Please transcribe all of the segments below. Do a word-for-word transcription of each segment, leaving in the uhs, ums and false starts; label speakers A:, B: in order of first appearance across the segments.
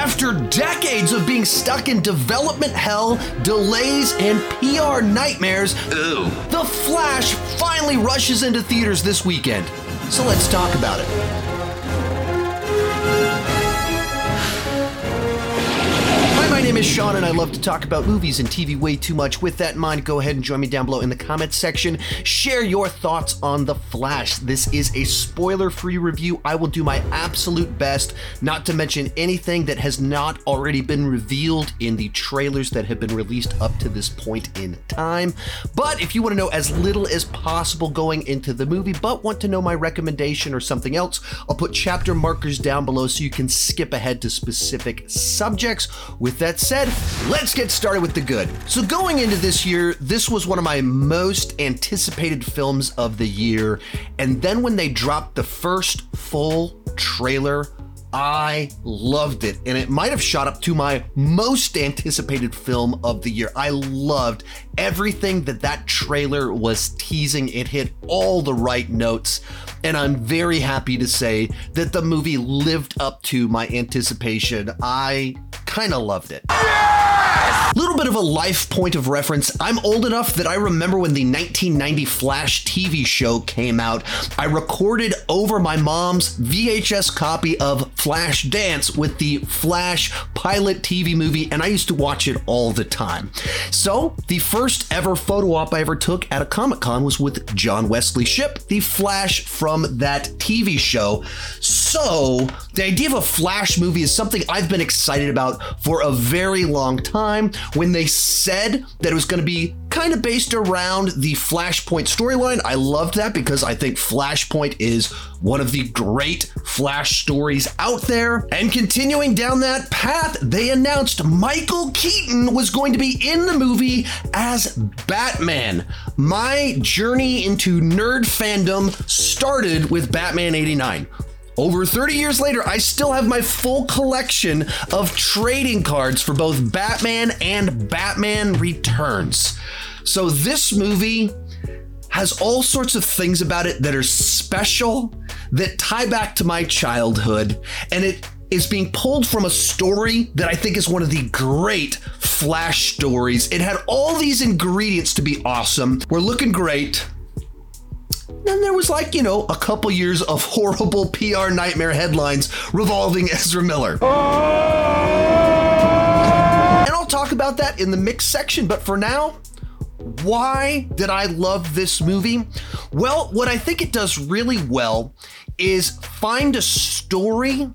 A: After decades of being stuck in development hell, delays, and P R nightmares,
B: Ooh.
A: The Flash finally rushes into theaters this weekend. So let's talk about it. My name is Sean, and I love to talk about movies and T V way too much. With that in mind, go ahead and join me down below in the comments section. Share your thoughts on The Flash. This is a spoiler-free review. I will do my absolute best not to mention anything that has not already been revealed in the trailers that have been released up to this point in time. But if you want to know as little as possible going into the movie, but want to know my recommendation or something else, I'll put chapter markers down below so you can skip ahead to specific subjects. With that said, let's get started with the good. So going into this year, this was one of my most anticipated films of the year. And then when they dropped the first full trailer, I loved it. And it might have shot up to my most anticipated film of the year. I loved everything that that trailer was teasing. It hit all the right notes. And I'm very happy to say that the movie lived up to my anticipation. I kind of loved it. A little bit of a life point of reference. I'm old enough that I remember when the nineteen ninety Flash T V show came out, I recorded over my mom's V H S copy of Flash Dance with the Flash pilot T V movie, and I used to watch it all the time. So the first ever photo op I ever took at a Comic-Con was with John Wesley Shipp, the Flash from that T V show. So the idea of a Flash movie is something I've been excited about for a very long time. When they said that it was going to be kind of based around the Flashpoint storyline, I loved that because I think Flashpoint is one of the great Flash stories out there. And continuing down that path, they announced Michael Keaton was going to be in the movie as Batman. My journey into nerd fandom started with Batman eighty-nine. Over thirty years later, I still have my full collection of trading cards for both Batman and Batman Returns. So this movie has all sorts of things about it that are special, that tie back to my childhood, and it is being pulled from a story that I think is one of the great Flash stories. It had all these ingredients to be awesome. We're looking great. Then there was like, you know, a couple years of horrible P R nightmare headlines revolving Ezra Miller. Oh! And I'll talk about that in the mixed section, but for now, why did I love this movie? Well, what I think it does really well is find a story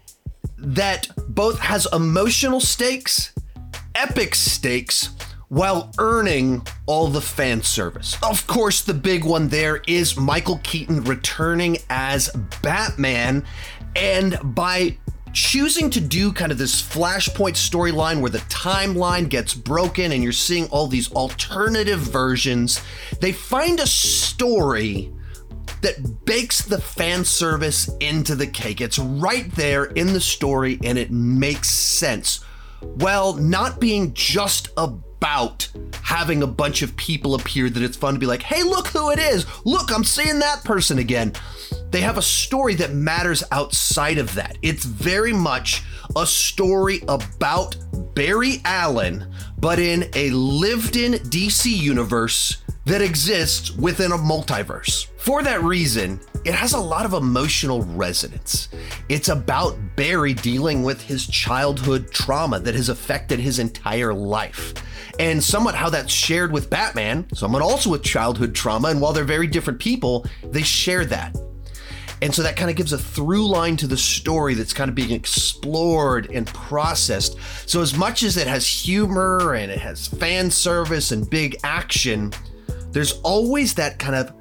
A: that both has emotional stakes, epic stakes, while earning all the fan service. Of course, the big one there is Michael Keaton returning as Batman, and by choosing to do kind of this Flashpoint storyline where the timeline gets broken and you're seeing all these alternative versions, they find a story that bakes the fan service into the cake. It's right there in the story and it makes sense. Well, not being just a about having a bunch of people appear that it's fun to be like, hey, look who it is. Look, I'm seeing that person again. They have a story that matters outside of that. It's very much a story about Barry Allen, but in a lived-in D C universe that exists within a multiverse. For that reason, it has a lot of emotional resonance. It's about Barry dealing with his childhood trauma that has affected his entire life. And somewhat how that's shared with Batman, someone also with childhood trauma, and while they're very different people, they share that. And so that kind of gives a through line to the story that's kind of being explored and processed. So as much as it has humor and it has fan service and big action, there's always that kind of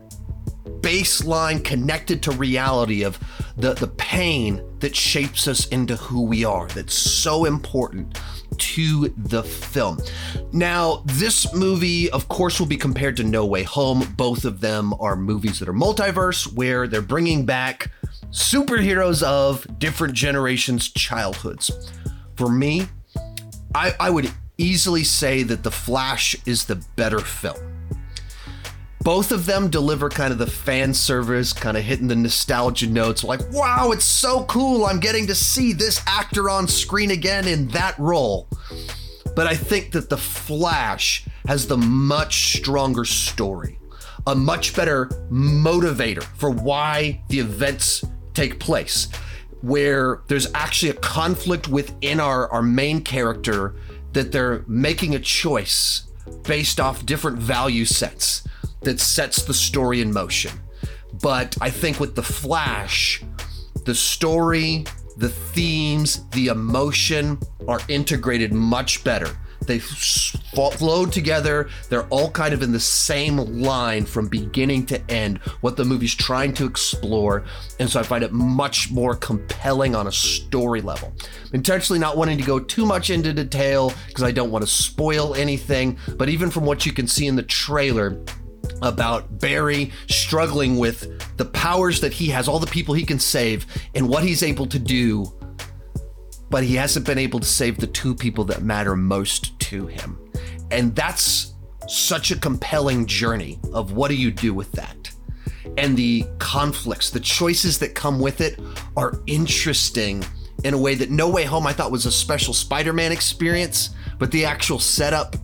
A: baseline connected to reality of the, the pain that shapes us into who we are. That's so important to the film. Now, this movie, of course, will be compared to No Way Home. Both of them are movies that are multiverse, where they're bringing back superheroes of different generations' childhoods. For me, I, I would easily say that The Flash is the better film. Both of them deliver kind of the fan service, kind of hitting the nostalgia notes, like, wow, it's so cool, I'm getting to see this actor on screen again in that role. But I think that The Flash has the much stronger story, a much better motivator for why the events take place, where there's actually a conflict within our, our main character, that they're making a choice based off different value sets that sets the story in motion. But I think with The Flash, the story, the themes, the emotion are integrated much better. They flow together. They're all kind of in the same line from beginning to end, what the movie's trying to explore. And so I find it much more compelling on a story level. Intentionally not wanting to go too much into detail because I don't want to spoil anything, but even from what you can see in the trailer about Barry struggling with the powers that he has, all the people he can save, and what he's able to do, but he hasn't been able to save the two people that matter most to him. And that's such a compelling journey of what do you do with that? And the conflicts, the choices that come with it are interesting in a way that No Way Home I thought was a special Spider-Man experience, but the actual setup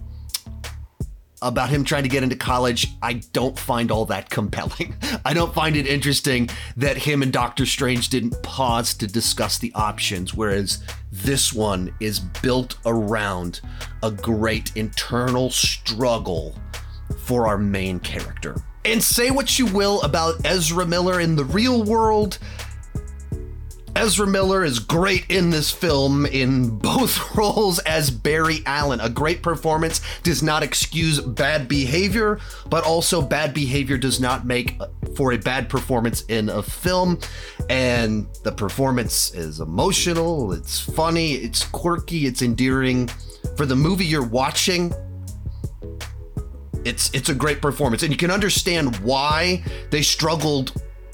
A: about him trying to get into college, I don't find all that compelling. I don't find it interesting that him and Doctor Strange didn't pause to discuss the options, whereas this one is built around a great internal struggle for our main character. And say what you will about Ezra Miller in the real world, Ezra Miller is great in this film in both roles as Barry Allen. A great performance does not excuse bad behavior, but also bad behavior does not make for a bad performance in a film. And the performance is emotional, it's funny, it's quirky, it's endearing. For the movie you're watching, it's it's a great performance. And you can understand why they struggled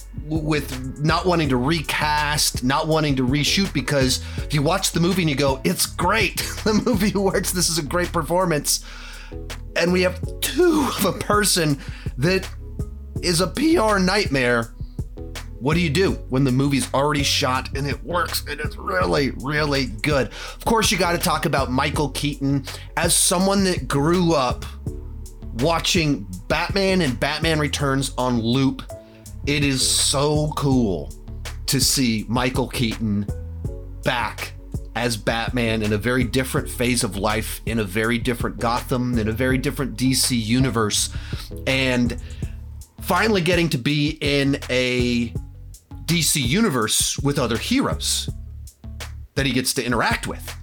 A: with not wanting to recast, not wanting to reshoot, because if you watch the movie and you go, it's great, the movie works, this is a great performance, and we have two of a person that is a P R nightmare, what do you do when the movie's already shot and it works and it's really, really good? Of course, you got to talk about Michael Keaton. As someone that grew up watching Batman and Batman Returns on loop, it is so cool to see Michael Keaton back as Batman in a very different phase of life, in a very different Gotham, in a very different D C universe, and finally getting to be in a D C universe with other heroes that he gets to interact with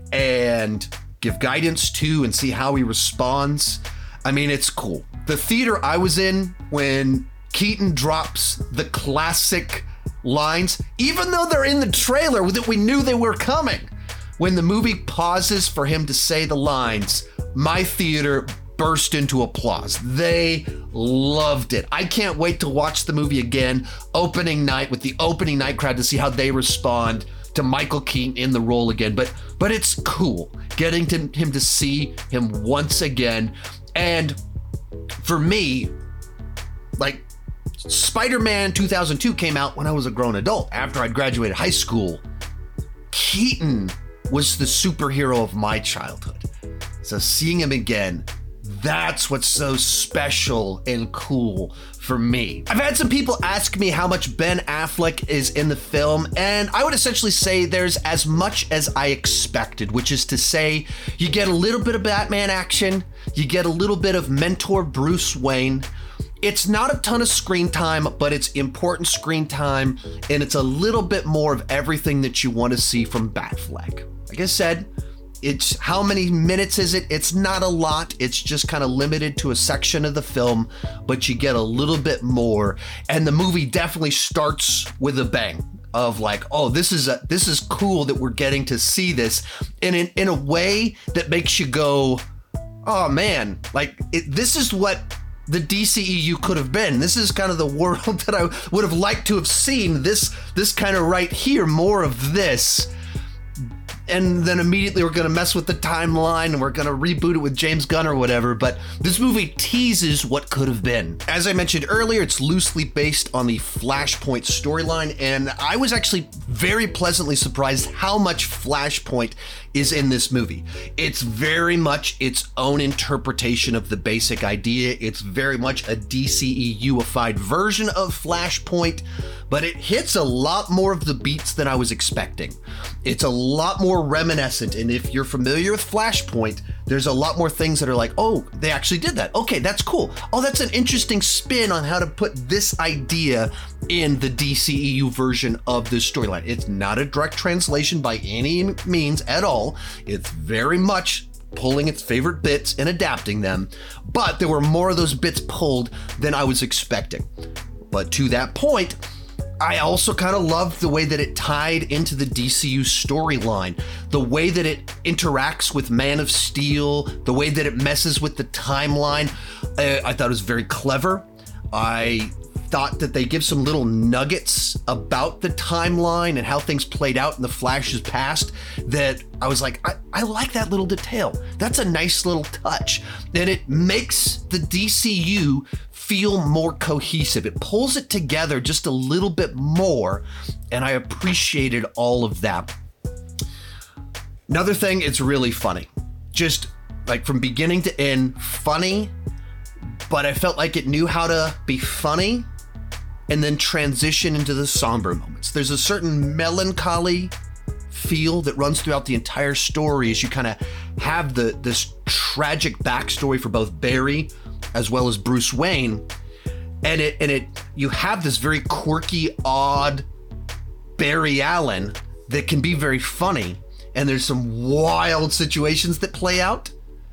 A: and give guidance to and see how he responds. I mean, it's cool. The theater I was in when Keaton drops the classic lines, even though they're in the trailer that we knew they were coming. When the movie pauses for him to say the lines, my theater burst into applause. They loved it. I can't wait to watch the movie again, opening night, with the opening night crowd, to see how they respond to Michael Keaton in the role again. But but it's cool getting to him to see him once again. And for me, like, Spider-Man two thousand two came out when I was a grown adult, after I'd graduated high school. Keaton was the superhero of my childhood. So seeing him again, that's what's so special and cool for me. I've had some people ask me how much Ben Affleck is in the film, and I would essentially say there's as much as I expected, which is to say you get a little bit of Batman action, you get a little bit of mentor Bruce Wayne. It's not a ton of screen time, but it's important screen time, and it's a little bit more of everything that you want to see from Batfleck. Like I said, it's how many minutes is it? It's not a lot. It's just kind of limited to a section of the film, but you get a little bit more. And the movie definitely starts with a bang of like, oh, this is a, this is cool that we're getting to see this, and in, in a way that makes you go, oh man, like it, this is what the D C E U could have been. This is kind of the world that I would have liked to have seen. This, this kind of right here, more of this. and then immediately we're going to mess with the timeline and we're going to reboot it with James Gunn or whatever, but this movie teases what could have been. As I mentioned earlier, it's loosely based on the Flashpoint storyline, and I was actually very pleasantly surprised how much Flashpoint is in this movie. It's very much its own interpretation of the basic idea. It's very much a D C E U-ified version of Flashpoint, but it hits a lot more of the beats than I was expecting. It's a lot more reminiscent, and if you're familiar with Flashpoint, there's a lot more things that are like, oh, they actually did that. Okay, that's cool. Oh, that's an interesting spin on how to put this idea in the D C E U version of this storyline. It's not a direct translation by any means at all. It's very much pulling its favorite bits and adapting them, but there were more of those bits pulled than I was expecting. But to that point, I also kind of loved the way that it tied into the D C U storyline, the way that it interacts with Man of Steel, the way that it messes with the timeline. Uh, I thought it was very clever. I thought that they give some little nuggets about the timeline and how things played out in the Flash's past that I was like, I, I like that little detail. That's a nice little touch. And it makes the D C U feel more cohesive. It pulls it together just a little bit more, and I appreciated all of that. Another thing, it's really funny. Just like from beginning to end, funny, but I felt like it knew how to be funny and then transition into the somber moments. There's a certain melancholy feel that runs throughout the entire story as you kind of have the this tragic backstory for both Barry as well as Bruce Wayne, and it and it you have this very quirky, odd Barry Allen that can be very funny, and there's some wild situations that play out,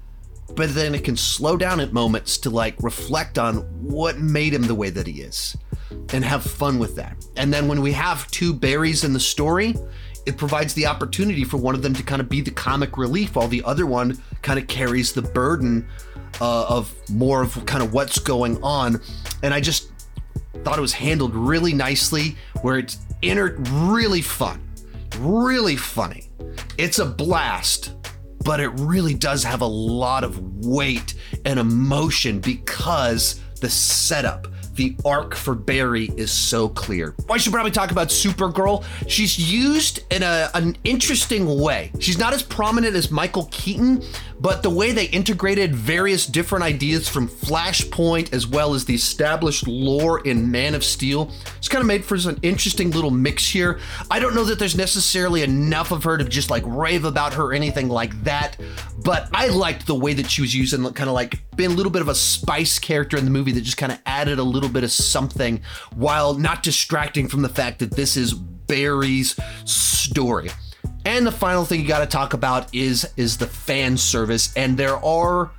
A: but then it can slow down at moments to like reflect on what made him the way that he is and have fun with that. And then when we have two Barrys in the story, it provides the opportunity for one of them to kind of be the comic relief while the other one kind of carries the burden uh, of more of kind of what's going on. And I just thought it was handled really nicely, where it's entered really fun, really funny. It's a blast, but it really does have a lot of weight and emotion because the setup, the arc for Barry is so clear. I should probably talk about Supergirl. She's used in a, an interesting way. She's not as prominent as Michael Keaton, but the way they integrated various different ideas from Flashpoint as well as the established lore in Man of Steel, it's kind of made for an interesting little mix here. I don't know that there's necessarily enough of her to just like rave about her or anything like that, but I liked the way that she was used and kind of like being a little bit of a spice character in the movie that just kind of added a little bit of something while not distracting from the fact that this is Barry's story. And the final thing you got to talk about is is the fan service, and there are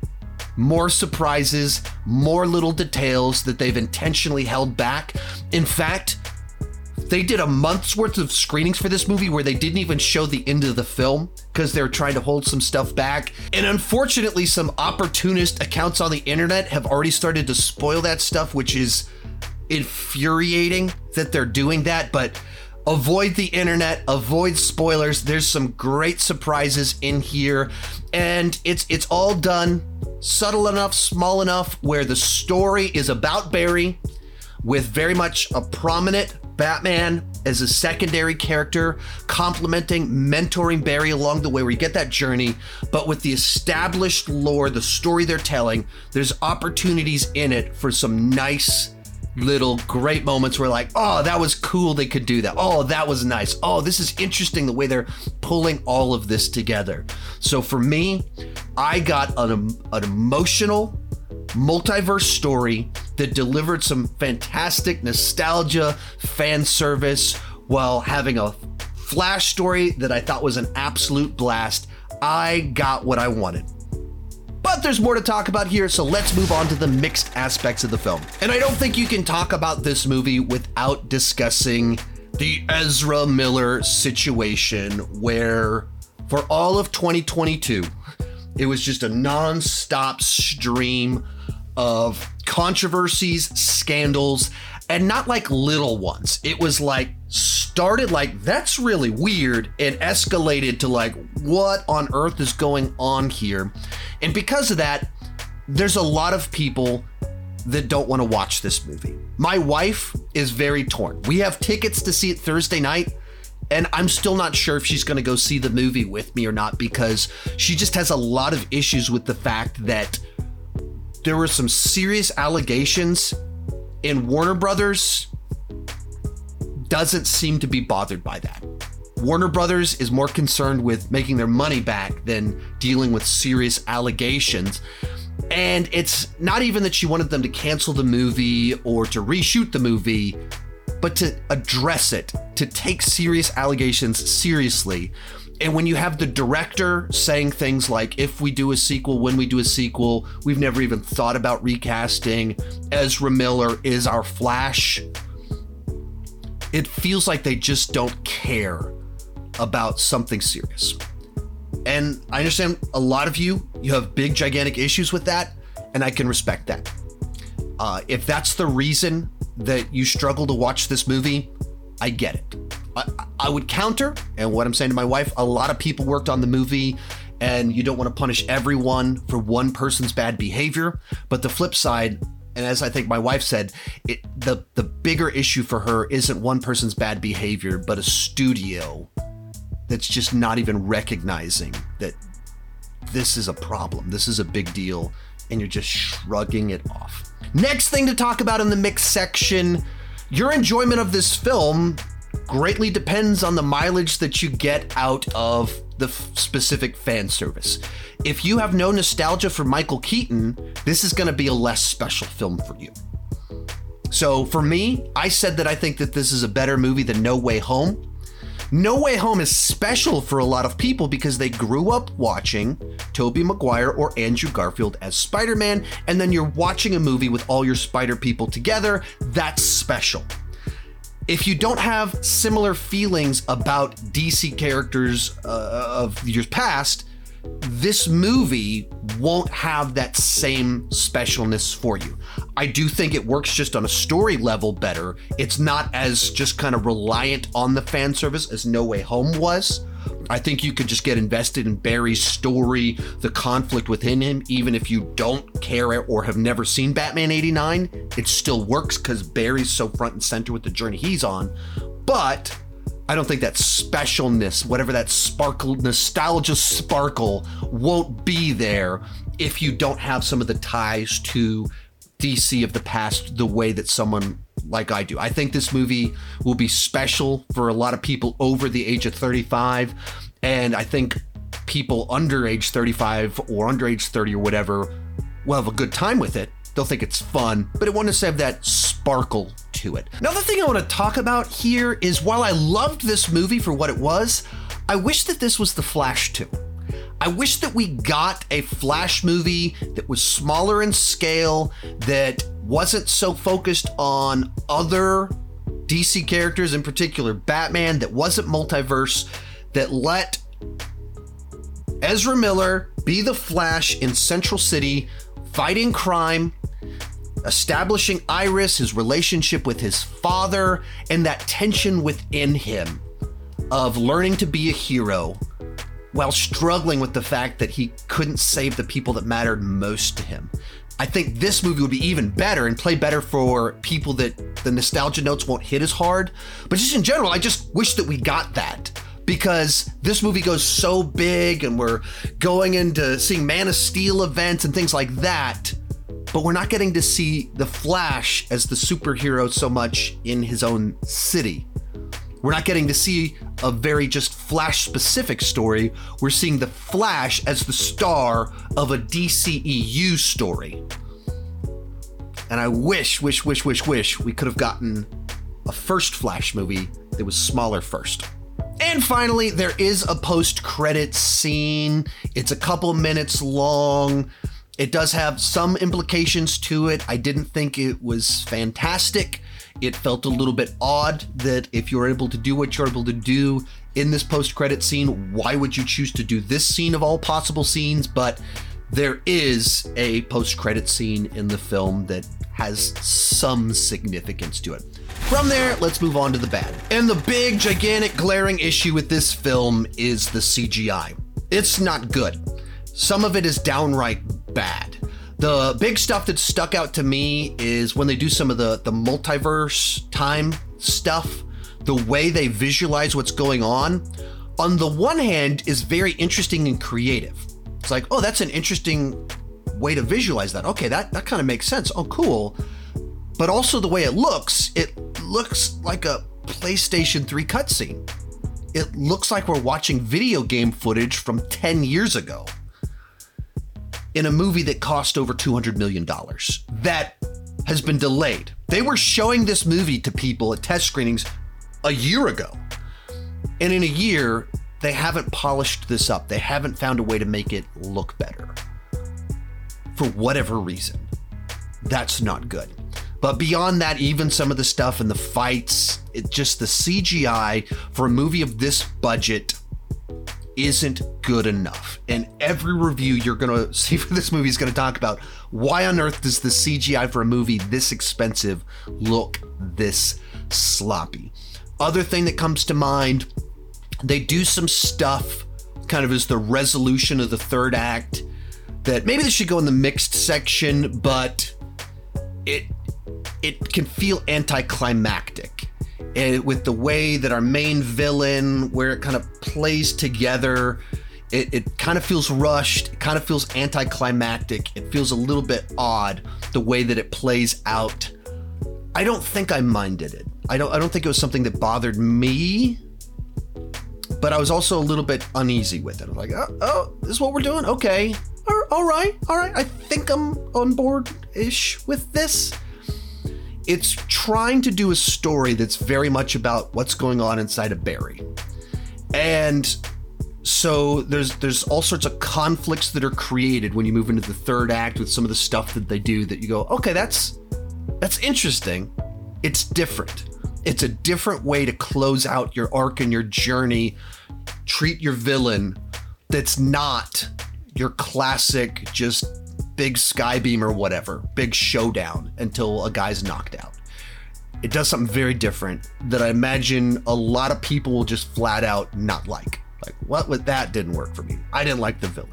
A: more surprises, more little details that they've intentionally held back. In fact, they did a month's worth of screenings for this movie where they didn't even show the end of the film because they were trying to hold some stuff back. And unfortunately, some opportunist accounts on the internet have already started to spoil that stuff, which is infuriating that they're doing that. But avoid the internet, avoid spoilers. There's some great surprises in here, and it's it's all done subtle enough, small enough where the story is about Barry with very much a prominent Batman as a secondary character, complementing, mentoring Barry along the way where you get that journey, but with the established lore, the story they're telling, there's opportunities in it for some nice little great moments where like, oh, that was cool they could do that. Oh, that was nice. Oh, this is interesting the way they're pulling all of this together. So for me, I got an, an emotional multiverse story that delivered some fantastic nostalgia, fan service, while having a Flash story that I thought was an absolute blast. I got what I wanted. But there's more to talk about here, so let's move on to the mixed aspects of the film. And I don't think you can talk about this movie without discussing the Ezra Miller situation, where for all of twenty twenty-two, it was just a non-stop stream of controversies, scandals, and not like little ones. It was like st- started like, that's really weird, and escalated to like, what on earth is going on here? And because of that, there's a lot of people that don't want to watch this movie. My wife is very torn. We have tickets to see it Thursday night, and I'm still not sure if she's going to go see the movie with me or not, because she just has a lot of issues with the fact that there were some serious allegations, and Warner Brothers doesn't seem to be bothered by that. Warner Brothers is more concerned with making their money back than dealing with serious allegations. And it's not even that she wanted them to cancel the movie or to reshoot the movie, but to address it, to take serious allegations seriously. And when you have the director saying things like, if we do a sequel, when we do a sequel, we've never even thought about recasting, Ezra Miller is our Flash, it feels like they just don't care about something serious. And I understand a lot of you, you have big, gigantic issues with that, and I can respect that. Uh, if that's the reason that you struggle to watch this movie, I get it. I, I would counter, and what I'm saying to my wife, a lot of people worked on the movie, and you don't want to punish everyone for one person's bad behavior. But the flip side, and as I think my wife said, it, the, the bigger issue for her isn't one person's bad behavior, but a studio that's just not even recognizing that this is a problem, this is a big deal, and you're just shrugging it off. Next thing to talk about in the mix section, your enjoyment of this film greatly depends on the mileage that you get out of the f- specific fan service. If you have no nostalgia for Michael Keaton, this is going to be a less special film for you. So for me, I said that I think that this is a better movie than No Way Home. No Way Home is special for a lot of people because they grew up watching Tobey Maguire or Andrew Garfield as Spider-Man, and then you're watching a movie with all your Spider people together. That's special. If you don't have similar feelings about D C characters uh, of years past, this movie won't have that same specialness for you. I do think it works just on a story level better. It's not as just kind of reliant on the fan service as No Way Home was. I think you could just get invested in Barry's story, the conflict within him, even if you don't care or have never seen Batman eighty-nine. It still works because Barry's so front and center with the journey he's on. But I don't think that specialness, whatever that sparkle, nostalgia sparkle, won't be there if you don't have some of the ties to D C of the past the way that someone like I do. I think this movie will be special for a lot of people over the age of thirty-five, and I think people under age thirty-five or under age thirty or whatever will have a good time with it. They'll think it's fun, but it won't necessarily have that sparkle to it. Another thing I want to talk about here is, while I loved this movie for what it was, I wish that this was The Flash two. I wish that we got a Flash movie that was smaller in scale, that wasn't so focused on other D C characters, in particular Batman, that wasn't multiverse, that let Ezra Miller be the Flash in Central City, fighting crime, establishing Iris, his relationship with his father, and that tension within him of learning to be a hero while struggling with the fact that he couldn't save the people that mattered most to him. I think this movie would be even better and play better for people that the nostalgia notes won't hit as hard. But just in general, I just wish that we got that, because this movie goes so big and we're going into seeing Man of Steel events and things like that, but we're not getting to see the Flash as the superhero so much in his own city. We're not getting to see a very just Flash-specific story. We're seeing the Flash as the star of a D C E U story. And I wish, wish, wish, wish, wish we could have gotten a first Flash movie that was smaller first. And finally, there is a post-credits scene. It's a couple minutes long. It does have some implications to it. I didn't think it was fantastic. It felt a little bit odd that if you're able to do what you're able to do in this post-credit scene, why would you choose to do this scene of all possible scenes? But there is a post-credit scene in the film that has some significance to it. From there, let's move on to the bad. And the big, gigantic, glaring issue with this film is the C G I. It's not good. Some of it is downright bad. The big stuff that stuck out to me is when they do some of the, the multiverse time stuff, the way they visualize what's going on, on the one hand, is very interesting and creative. It's like, oh, that's an interesting way to visualize that. Okay, that, that kind of makes sense. Oh, cool. But also the way it looks, it looks like a PlayStation three cutscene. It looks like we're watching video game footage from ten years ago in a movie that cost over two hundred million dollars that has been delayed. They were showing this movie to people at test screenings a year ago. And in a year, they haven't polished this up. They haven't found a way to make it look better. For whatever reason. That's not good. But beyond that, even some of the stuff in the fights, it just the C G I for a movie of this budget isn't good enough. And every review you're going to see for this movie is going to talk about why on earth does the C G I for a movie this expensive look this sloppy. Other thing that comes to mind, they do some stuff kind of as the resolution of the third act that maybe they should go in the mixed section, but it it can feel anticlimactic. And with the way that our main villain, where it kind of plays together, it, it kind of feels rushed, it kind of feels anticlimactic, it feels a little bit odd the way that it plays out. I don't think I minded it. I don't I don't think it was something that bothered me, but I was also a little bit uneasy with it. I'm like, oh, oh this is what we're doing? Okay. All right, all right. I think I'm on board-ish with this. It's trying to do a story that's very much about what's going on inside of Barry. And so there's there's all sorts of conflicts that are created when you move into the third act with some of the stuff that they do that you go, okay, that's that's interesting. It's different. It's a different way to close out your arc and your journey. Treat your villain that's not your classic just big skybeam or whatever, big showdown until a guy's knocked out. It does something very different that I imagine a lot of people will just flat out not like. Like, what with that didn't work for me. I didn't like the villain.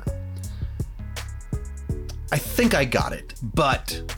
A: I think I got it, but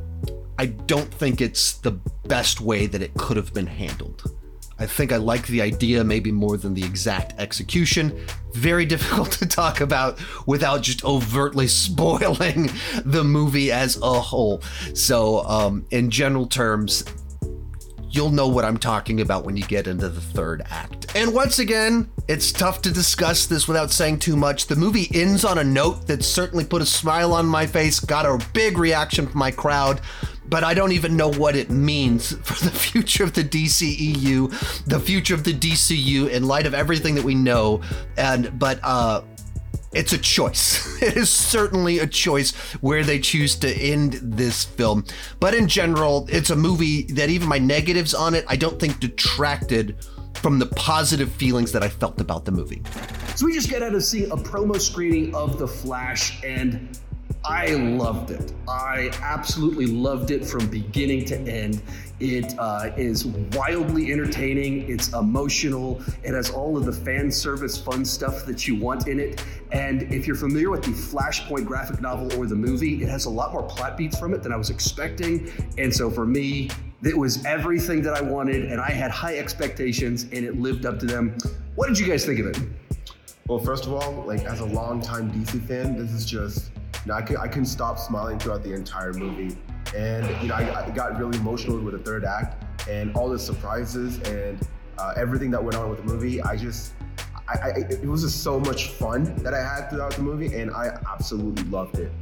A: I don't think it's the best way that it could have been handled. I think I like the idea maybe more than the exact execution. Very difficult to talk about without just overtly spoiling the movie as a whole. So um, in general terms, you'll know what I'm talking about when you get into the third act. And once again, it's tough to discuss this without saying too much. The movie ends on a note that certainly put a smile on my face, got a big reaction from my crowd, but I don't even know what it means for the future of the D C E U, the future of the D C U in light of everything that we know. And but uh, it's a choice. It is certainly a choice where they choose to end this film. But in general, it's a movie that even my negatives on it, I don't think detracted from the positive feelings that I felt about the movie.
B: So we just got out of seeing a promo screening of The Flash, and I loved it. I absolutely loved it from beginning to end. It uh, is wildly entertaining. It's emotional. It has all of the fan service fun stuff that you want in it. And if you're familiar with the Flashpoint graphic novel or the movie, it has a lot more plot beats from it than I was expecting. And so for me, it was everything that I wanted, and I had high expectations, and it lived up to them. What did you guys think of it?
C: Well, first of all, like as a longtime D C fan, this is just, you know, I, could, I couldn't stop smiling throughout the entire movie. And, you know, I, I got really emotional with the third act and all the surprises and uh, everything that went on with the movie. I just, I, I, it was just so much fun that I had throughout the movie, and I absolutely loved it.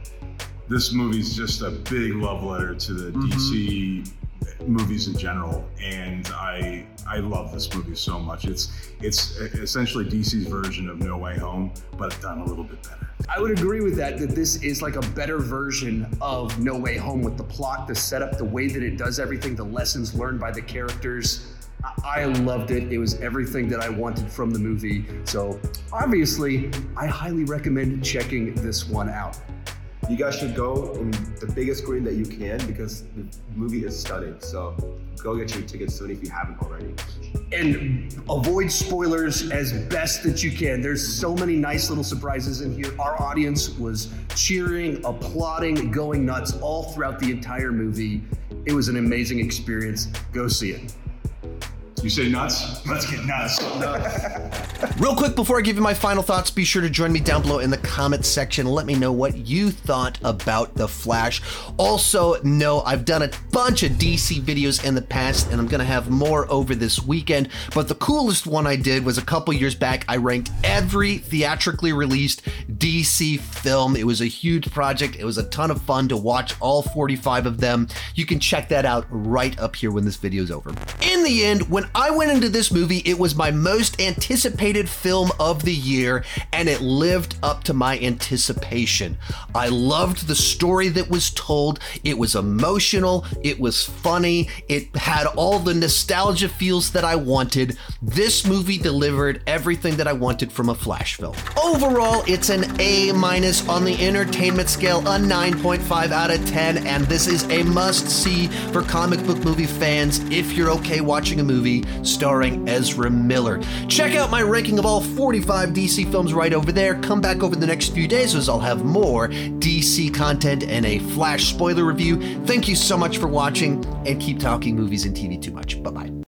D: This movie's just a big love letter to the mm-hmm. D C movies in general, and I I love this movie so much. It's it's essentially D C's version of No Way Home, but done a little bit better.
B: I would agree with that, that this is like a better version of No Way Home with the plot, the setup, the way that it does everything, the lessons learned by the characters. I loved it. It was everything that I wanted from the movie. So obviously, I highly recommend checking this one out.
C: you guys should go in the biggest screen that you can because the movie is stunning. So go get your tickets soon if you haven't already.
B: And avoid spoilers as best that you can. There's so many nice little surprises in here. Our audience was cheering, applauding, going nuts all throughout the entire movie. It was an amazing experience. Go see it.
D: You say nuts? Let's get nuts.
A: Real quick before I give you my final thoughts, be sure to join me down below in the comments section. Let me know what you thought about The Flash. Also, know I've done a bunch of D C videos in the past, and I'm gonna have more over this weekend, but the coolest one I did was a couple years back. I ranked every theatrically released D C film. It was a huge project. It was a ton of fun to watch all forty-five of them. You can check that out right up here when this video is over. In the end, when I went into this movie, it was my most anticipated film of the year, and it lived up to my anticipation. I loved the story that was told. It was emotional, it was funny, it had all the nostalgia feels that I wanted. This movie delivered everything that I wanted from a Flash film. Overall, it's an A minus on the entertainment scale, a nine point five out of ten, and this is a must-see for comic book movie fans if you're okay watching a movie starring Ezra Miller. Check out my ranking of all forty-five D C films right over there. Come back over the next few days as I'll have more D C content and a Flash spoiler review. Thank you so much for watching, and keep talking movies and T V too much. Bye-bye.